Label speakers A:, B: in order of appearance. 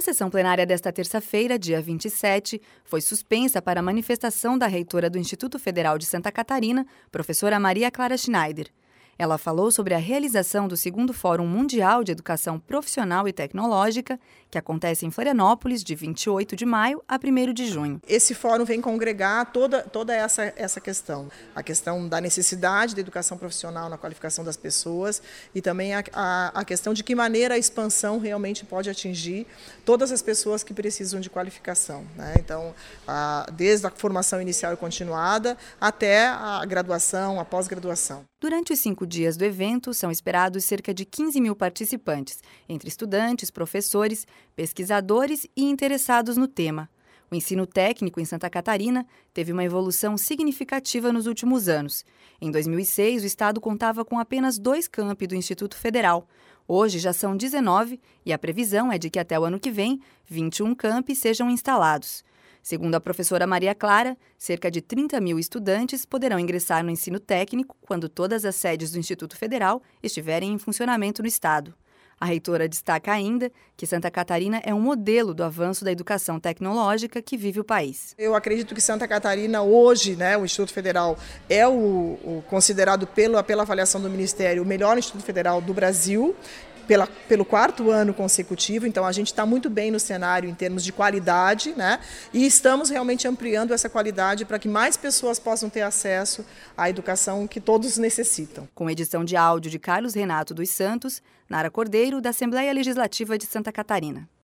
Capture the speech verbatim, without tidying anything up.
A: A sessão plenária desta terça-feira, dia vinte e sete, foi suspensa para a manifestação da reitora do Instituto Federal de Santa Catarina, professora Maria Clara Schneider. Ela falou sobre a realização do segundo Fórum Mundial de Educação Profissional e Tecnológica, que acontece em Florianópolis, de vinte e oito de maio a primeiro de junho.
B: Esse fórum vem congregar toda, toda essa, essa questão. A questão da necessidade da educação profissional na qualificação das pessoas e também a, a, a questão de que maneira a expansão realmente pode atingir todas as pessoas que precisam de qualificação, né? Então, a, desde a formação inicial e continuada até a graduação, a pós-graduação.
A: Durante os cinco dias do evento, são esperados cerca de quinze mil participantes, entre estudantes, professores, pesquisadores e interessados no tema. O ensino técnico em Santa Catarina teve uma evolução significativa nos últimos anos. Em dois mil e seis, o estado contava com apenas dois campi do Instituto Federal. Hoje já são dezenove e a previsão é de que até o ano que vem, vinte e um campi sejam instalados. Segundo a professora Maria Clara, cerca de trinta mil estudantes poderão ingressar no ensino técnico quando todas as sedes do Instituto Federal estiverem em funcionamento no estado. A reitora destaca ainda que Santa Catarina é um modelo do avanço da educação tecnológica que vive o país.
B: Eu acredito que Santa Catarina hoje, né, o Instituto Federal é o, o considerado pela, pela avaliação do Ministério o melhor Instituto Federal do Brasil. Pela, pelo quarto ano consecutivo, então a gente está muito bem no cenário em termos de qualidade, né? E estamos realmente ampliando essa qualidade para que mais pessoas possam ter acesso à educação que todos necessitam.
A: Com edição de áudio de Carlos Renato dos Santos, Nara Cordeiro, da Assembleia Legislativa de Santa Catarina.